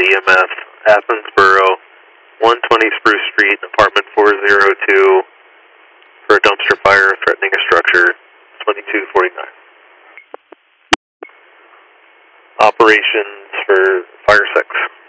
EMS, Athensboro, 120 Spruce Street, apartment 402, for a dumpster fire threatening a structure, 2249. Operations for Fire 6.